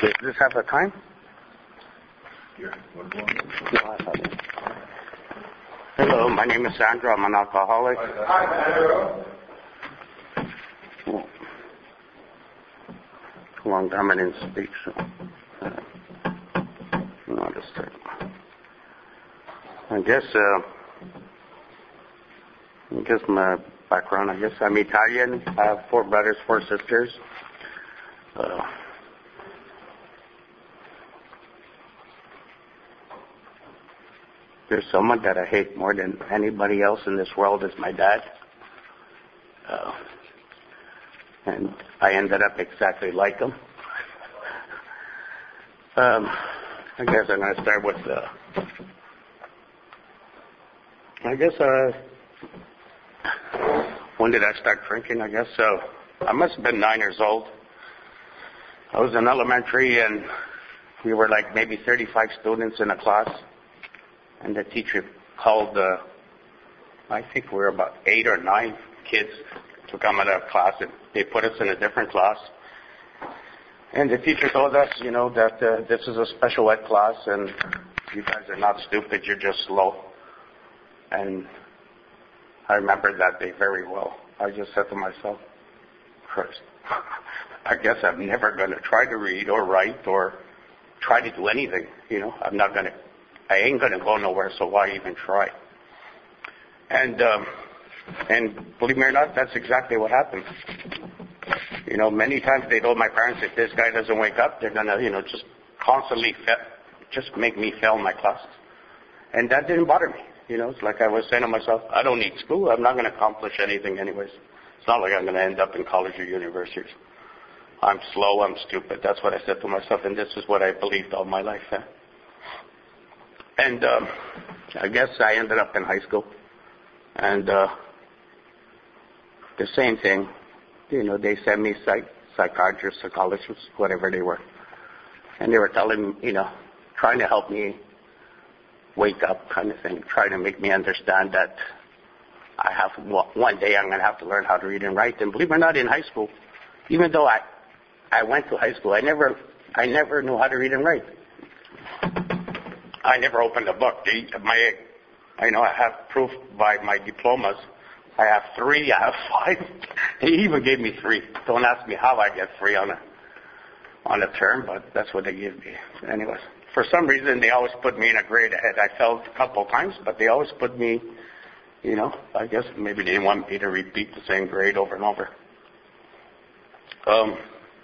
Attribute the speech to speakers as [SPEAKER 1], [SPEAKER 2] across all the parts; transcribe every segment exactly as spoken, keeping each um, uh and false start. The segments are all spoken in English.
[SPEAKER 1] Does this have a time?
[SPEAKER 2] Yeah.
[SPEAKER 1] No, I have it. Hello, my name is Sandra. I'm an alcoholic.
[SPEAKER 2] Hi, Sandra.
[SPEAKER 1] A long time I didn't speak, so uh, no, just uh, I guess uh, I guess my background. I guess I'm Italian. I have four brothers, four sisters. Uh, there's someone that I hate more than anybody else in this world is my dad. Uh, and I ended up exactly like him. Um, I guess I'm going to start with, uh, I guess, uh, when did I start drinking? I guess so. I must have been nine years old. I was in elementary, and we were like maybe thirty-five students in a class, and the teacher called, uh, I think we were about eight or nine kids to come out of class, and they put us in a different class. And the teacher told us, you know, that uh, this is a special ed class, and you guys are not stupid, you're just slow. And I remember that day very well. I just said to myself, Christ, I guess I'm never going to try to read or write or try to do anything. You know, I'm not going to, I ain't going to go nowhere, so why even try? And, um, and believe me or not, that's exactly what happened. You know, many times they told my parents, if this guy doesn't wake up, they're going to, you know, just constantly fa- just make me fail my classes. And that didn't bother me. You know, it's like I was saying to myself, I don't need school. I'm not going to accomplish anything anyways. It's not like I'm going to end up in college or universities. I'm slow, I'm stupid. That's what I said to myself, and this is what I believed all my life. Eh? And um, I guess I ended up in high school. And uh, the same thing. You know, they sent me psych- psychiatrists, psychologists, whatever they were. And they were telling me, you know, trying to help me wake up kind of thing, trying to make me understand that I have, one day I'm going to have to learn how to read and write. And believe it or not, in high school, even though I, I went to high school, I never, I never knew how to read and write. I never opened a book. They, my, I know I have proof by my diplomas. I have three, I have five. They even gave me three. Don't ask me how I get three on a, on a term, but that's what they give me. Anyways, for some reason, they always put me in a grade ahead. I failed a couple of times, but they always put me, you know, I guess maybe they didn't want me to repeat the same grade over and over. Um,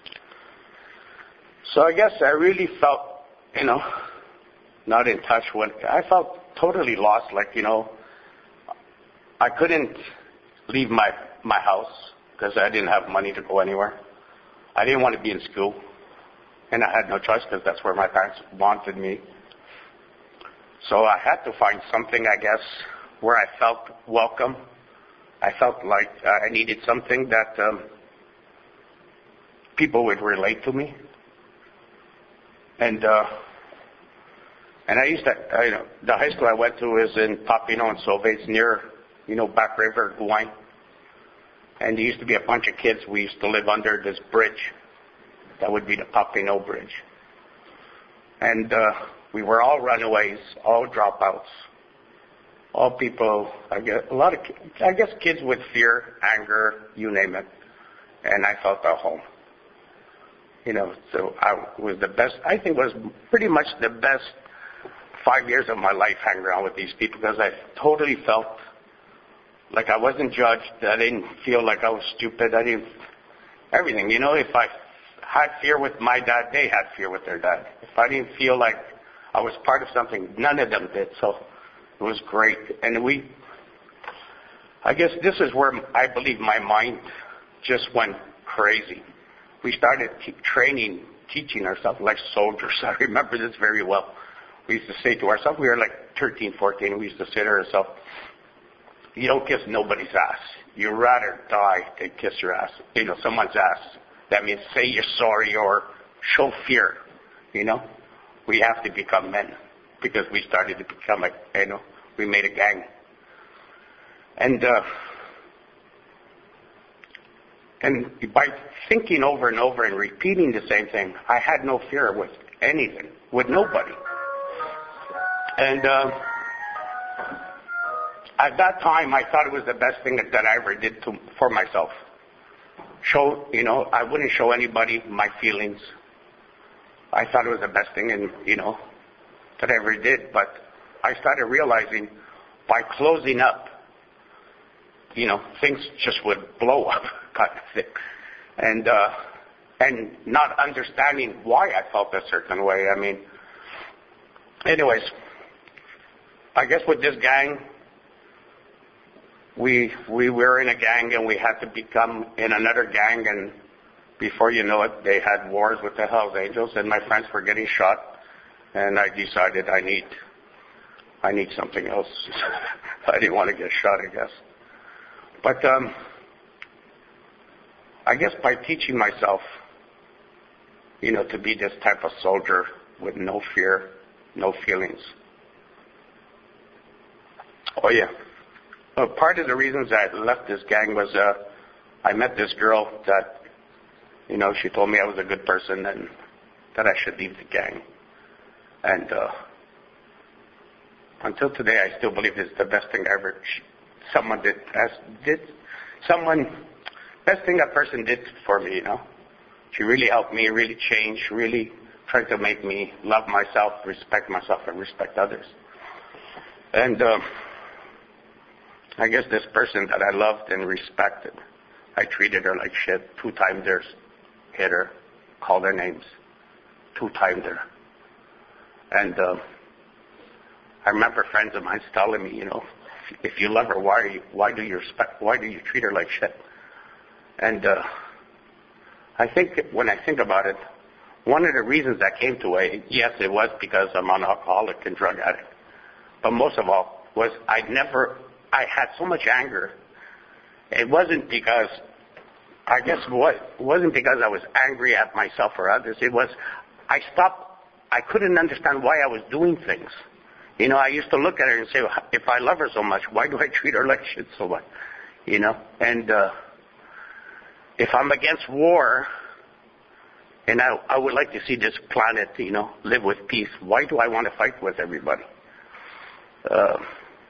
[SPEAKER 1] so I guess I really felt, you know, not in touch with, I felt totally lost, like, you know, I couldn't leave my, my house because I didn't have money to go anywhere. I didn't want to be in school, and I had no choice because that's where my parents wanted me. So I had to find something, I guess, where I felt welcome. I felt like I needed something that um, people would relate to me. And uh, and I used to, I, know, the high school I went to is in Papineau and Sauvé, near, you know, Back River, Gouin. And there used to be a bunch of kids. We used to live under this bridge. That would be the Papineau Bridge. And uh, we were all runaways, all dropouts, all people, I guess, a lot of, I guess, kids with fear, anger, you name it. And I felt at home. You know, so I was the best, I think was pretty much the best five years of my life hanging around with these people because I totally felt like I wasn't judged. I didn't feel like I was stupid. I didn't, everything. You know, if I had fear with my dad, they had fear with their dad. If I didn't feel like I was part of something, none of them did. So it was great. And we, I guess this is where I believe my mind just went crazy. We started keep training, teaching ourselves like soldiers. I remember this very well. We used to say to ourselves, we were like thirteen, fourteen, we used to say to ourselves, you don't kiss nobody's ass. You'd rather die than kiss your ass, you know, someone's ass. That means say you're sorry or show fear, you know. We have to become men because we started to become a, you know, we made a gang. And uh, and by thinking over and over and repeating the same thing, I had no fear with anything, with nobody. And uh, at that time, I thought it was the best thing that I ever did to, for myself. Show, you know, I wouldn't show anybody my feelings. I thought it was the best thing, and you know, that I ever did. But I started realizing by closing up, you know, things just would blow up, kind of thing, and uh, and not understanding why I felt a certain way. I mean, anyways, I guess with this gang, we we were in a gang and we had to become in another gang, and before you know it, they had wars with the Hells Angels, and my friends were getting shot, and I decided I need I need something else. I didn't want to get shot, I guess. But um, I guess by teaching myself, you know, to be this type of soldier with no fear, no feelings. Oh yeah. Well, part of the reasons I left this gang was uh, I met this girl that, you know, she told me I was a good person and that I should leave the gang. And uh, until today, I still believe it's the best thing ever. Someone did, as did, someone, best thing a person did for me, you know. She really helped me, really changed, really tried to make me love myself, respect myself, and respect others. And uh, I guess this person that I loved and respected, I treated her like shit. Two-timed her, hit her, called her names, two-timed her. And uh, I remember friends of mine telling me, you know, if you love her, why are you, why do you respect, why do you treat her like shit? And uh, I think when I think about it, one of the reasons I came to A, yes, it was because I'm an alcoholic and drug addict, but most of all was I never, I had so much anger. It wasn't because, I guess what, it wasn't because I was angry at myself or others. It was, I stopped, I couldn't understand why I was doing things. You know, I used to look at her and say, if I love her so much, why do I treat her like shit so much? You know, and uh, if I'm against war, and I, I would like to see this planet, you know, live with peace, why do I want to fight with everybody? Uh,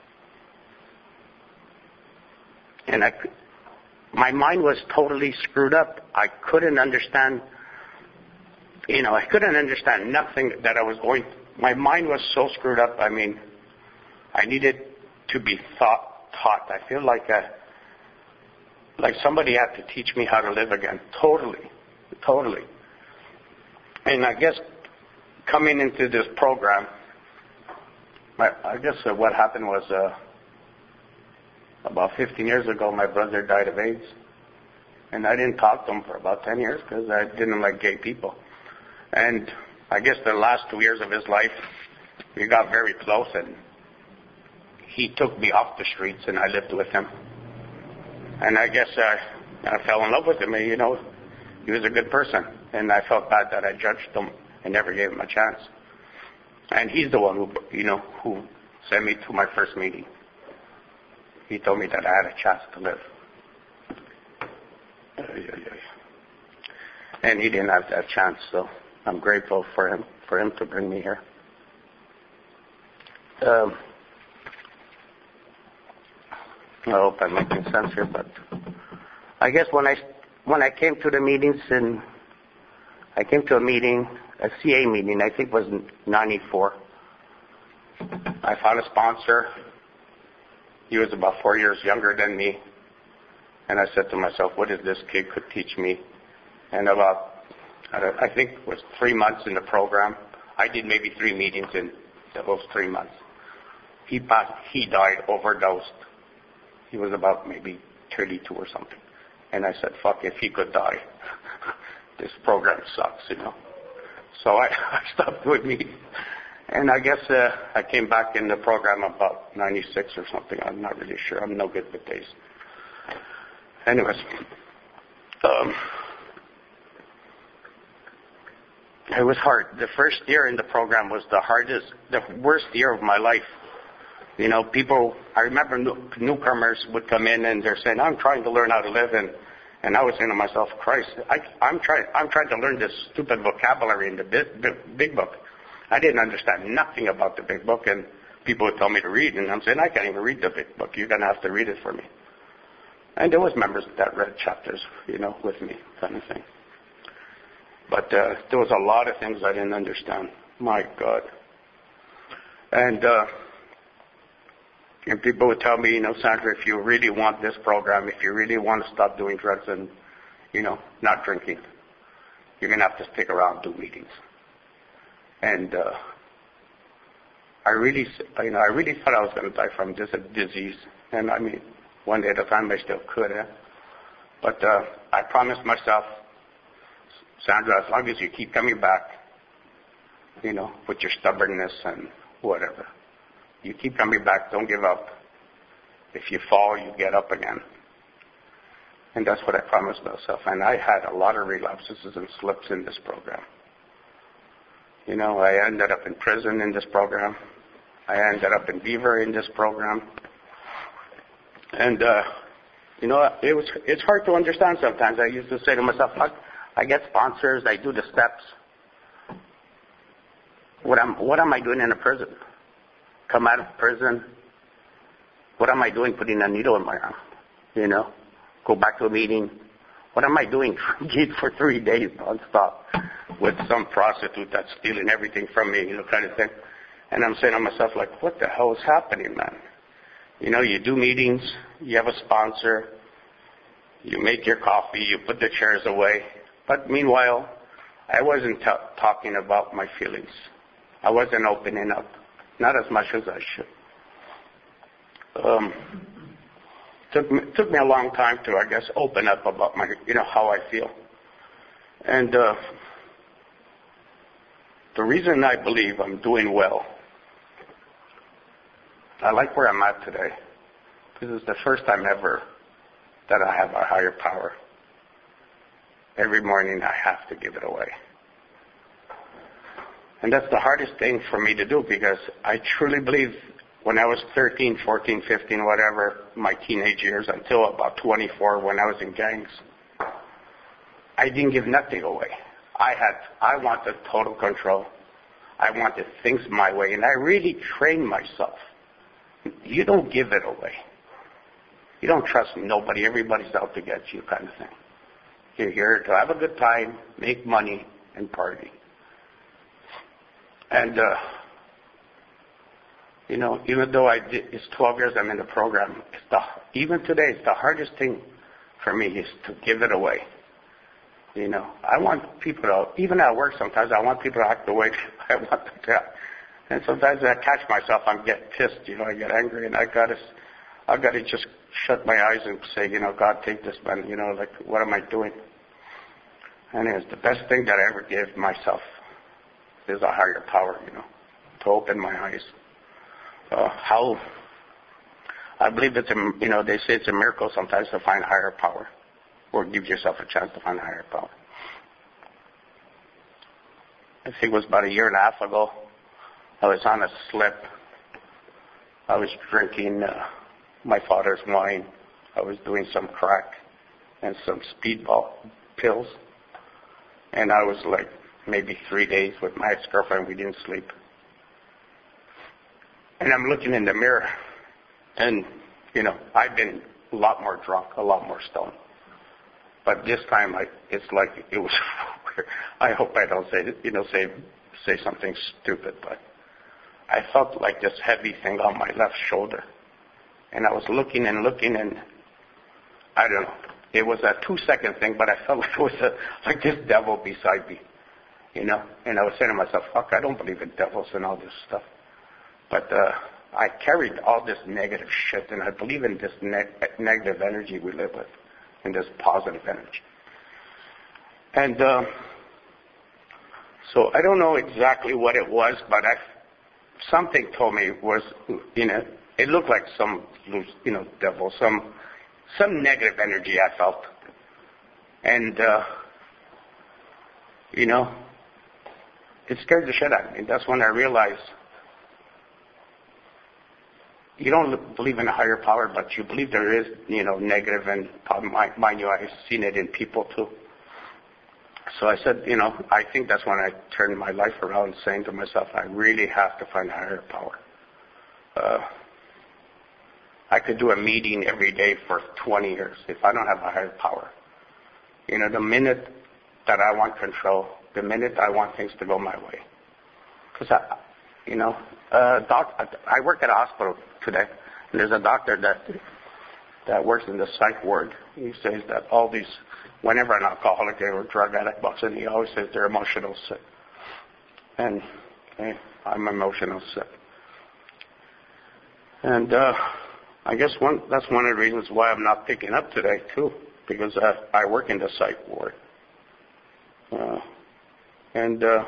[SPEAKER 1] and I, my mind was totally screwed up. I couldn't understand, you know, I couldn't understand nothing that I was going through. My mind was so screwed up. I mean, I needed to be thought, taught. I feel like a, like somebody had to teach me how to live again. Totally, totally. And I guess coming into this program, my, I guess uh, what happened was uh, about fifteen years ago, my brother died of AIDS, and I didn't talk to him for about ten years because I didn't like gay people, and I guess the last two years of his life, we got very close, and he took me off the streets, and I lived with him. And I guess uh, I fell in love with him. And, you know, he was a good person, and I felt bad that I judged him and never gave him a chance. And he's the one who, you know, who sent me to my first meeting. He told me that I had a chance to live. And he didn't have that chance, so I'm grateful for him, for him to bring me here. Um, I hope I'm making sense here, but I guess when I when I came to the meetings, and I came to a meeting, a C A meeting, I think it was ninety-four. I found a sponsor. He was about four years younger than me, and I said to myself, "What if this kid could teach me?" And about I think it was three months in the program. I did maybe three meetings in those three months. He passed, he died overdosed. He was about maybe thirty-two or something. And I said, fuck, if he could die, this program sucks, you know. So I, I stopped doing meetings. And I guess uh, I came back in the program about ninety-six or something. I'm not really sure. I'm no good with days. Anyways. Um, It was hard. The first year in the program was the hardest, the worst year of my life. You know, people, I remember new, newcomers would come in and they're saying, I'm trying to learn how to live, and, And I was saying to myself, Christ, I, I'm trying, I'm trying to learn this stupid vocabulary in the big, big, big book. I didn't understand nothing about the big book, and people would tell me to read, and I'm saying, I can't even read the big book. You're going to have to read it for me. And there was members that read chapters, you know, with me, kind of thing. But uh, there was a lot of things I didn't understand. My God. And uh, and people would tell me, you know, Sandra, if you really want this program, if you really want to stop doing drugs and, you know, not drinking, you're going to have to stick around and do meetings. And uh, I really, you know, I really thought I was going to die from this disease. And I mean, one day at a time I still could have. But uh, I promised myself, Sandra, as long as you keep coming back, you know, with your stubbornness and whatever, you keep coming back, don't give up. If you fall, you get up again. And that's what I promised myself. And I had a lot of relapses and slips in this program. You know, I ended up in prison in this program. I ended up in Beaver in this program. And, uh, you know, it was, it's hard to understand sometimes. I used to say to myself, I, I get sponsors, I do the steps. What am, what am I doing in a prison? Come out of prison, what am I doing putting a needle in my arm? You know, go back to a meeting. What am I doing for three days nonstop with some prostitute that's stealing everything from me, you know, kind of thing. And I'm saying to myself, like, what the hell is happening, man? You know, you do meetings, you have a sponsor, you make your coffee, you put the chairs away. But meanwhile, I wasn't t- talking about my feelings. I wasn't opening up. Not as much as I should. Um, took me, took me a long time to, I guess, open up about my, you know, how I feel. And uh, the reason I believe I'm doing well, I like where I'm at today. This is the first time ever that I have a higher power. Every morning I have to give it away. And that's the hardest thing for me to do, because I truly believe when I was thirteen, fourteen, fifteen, whatever, my teenage years, until about twenty-four when I was in gangs, I didn't give nothing away. I had, I wanted total control. I wanted things my way, and I really trained myself. You don't give it away. You don't trust nobody. Everybody's out to get you, kind of thing. You're here to have a good time, make money, and party. And, uh, you know, even though I did, it's twelve years I'm in the program, it's the, even today, it's the hardest thing for me is to give it away. You know, I want people to, even at work sometimes, I want people to act the way I want them to act. And sometimes I catch myself, I get pissed, you know, I get angry, and I gotta, I gotta just shut my eyes and say, you know, God, take this man, you know, like, what am I doing? And it's the best thing that I ever gave myself. There's a higher power, you know, to open my eyes. Uh, how, I believe it's a, you know, they say it's a miracle sometimes to find higher power, or give yourself a chance to find higher power. I think it was about a year and a half ago, I was on a slip. I was drinking uh, my father's wine. I was doing some crack and some speedball pills. And I was like, maybe three days with my ex-girlfriend. We didn't sleep. And I'm looking in the mirror, and, you know, I've been a lot more drunk, a lot more stoned. But this time, I, it's like it was, I hope I don't say, you know, say, say something stupid, but I felt like this heavy thing on my left shoulder. And I was looking and looking, and I don't know. It was a two-second thing, but I felt like it was a, like this devil beside me. You know, and I was saying to myself, fuck, I don't believe in devils and all this stuff. But uh, I carried all this negative shit, and I believe in this ne- negative energy we live with, and this positive energy. And uh, so I don't know exactly what it was, but I, something told me it was, you know, it looked like some, you know, devil, some, some negative energy I felt. And, uh, you know, it scared the shit out of me. That's when I realized you don't believe in a higher power, but you believe there is, you know, negative and mind you, I've seen it in people too. So I said, you know, I think that's when I turned my life around, saying to myself, I really have to find a higher power. Uh, I could do a meeting every day for twenty years if I don't have a higher power. You know, the minute that I want control, the minute I want things to go my way. Because, I, you know, uh, doc, I work at a hospital today, and there's a doctor that that works in the psych ward. He says that all these, whenever an alcoholic or drug addict walks in, he always says they're emotional sick. And hey, I'm emotional sick. And uh, I guess one that's one of the reasons why I'm not picking up today, too, because uh, I work in the psych ward. Uh, and uh,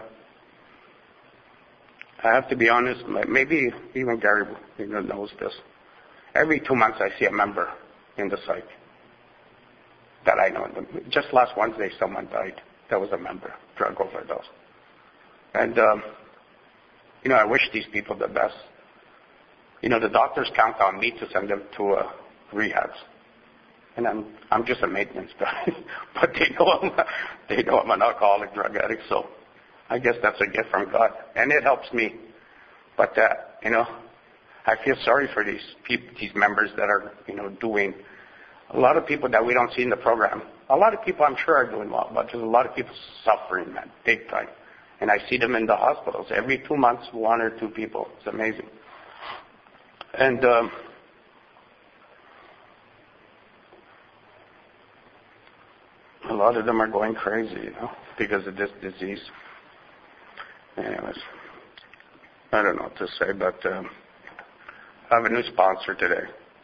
[SPEAKER 1] I have to be honest, maybe even Gary knows this. Every two months I see a member in the psych that I know. Just last Wednesday someone died that was a member, drug overdose. And, um, you know, I wish these people the best. You know, the doctors count on me to send them to uh, rehabs. And I'm I'm just a maintenance guy. But they know I'm they know I'm an alcoholic drug addict, so I guess that's a gift from God. And it helps me. But, uh, you know, I feel sorry for these people, these members that are, you know, doing a lot of people that we don't see in the program. A lot of people I'm sure are doing well, but there's a lot of people suffering, man, big time. And I see them in the hospitals every two months, one or two people. It's amazing. And um, a lot of them are going crazy, you know, because of this disease. Anyways, I don't know what to say, but um, I have a new sponsor today.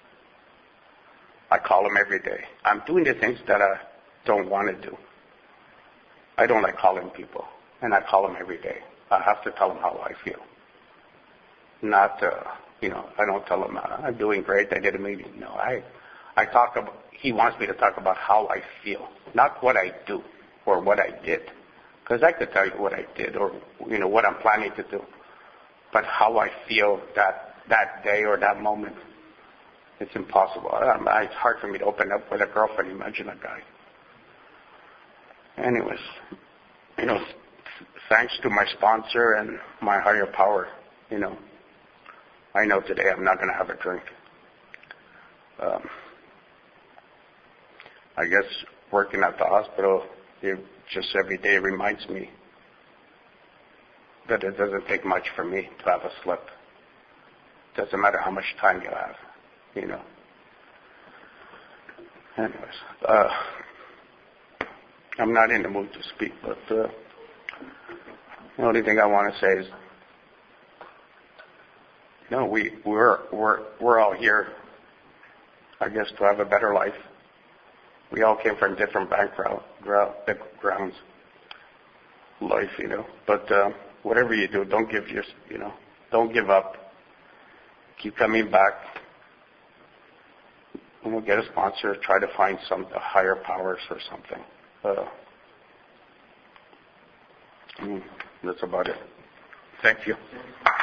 [SPEAKER 1] I call him every day. I'm doing the things that I don't want to do. I don't like calling people, and I call him every day. I have to tell him how I feel. Not, uh, you know, I don't tell him, uh, I'm doing great, I did a meeting. No, I, I talk about, he wants me to talk about how I feel, not what I do or what I did. Because I could tell you what I did or, you know, what I'm planning to do. But how I feel that, that day or that moment, it's impossible. Um, it's hard for me to open up with a girlfriend. Imagine a guy. Anyways, you know, thanks to my sponsor and my higher power, you know, I know today I'm not going to have a drink. Um, I guess working at the hospital, it just every day reminds me that it doesn't take much for me to have a slip. Doesn't matter how much time you have, you know. Anyways, uh, I'm not in the mood to speak, but uh, the only thing I want to say is, no, we we're we're we're all here, I guess, to have a better life. We all came from different background, backgrounds, life, you know. But uh, whatever you do, don't give your, you know, don't give up. Keep coming back. And we'll get a sponsor. Try to find some higher powers or something. Uh, mm, that's about it. Thank you.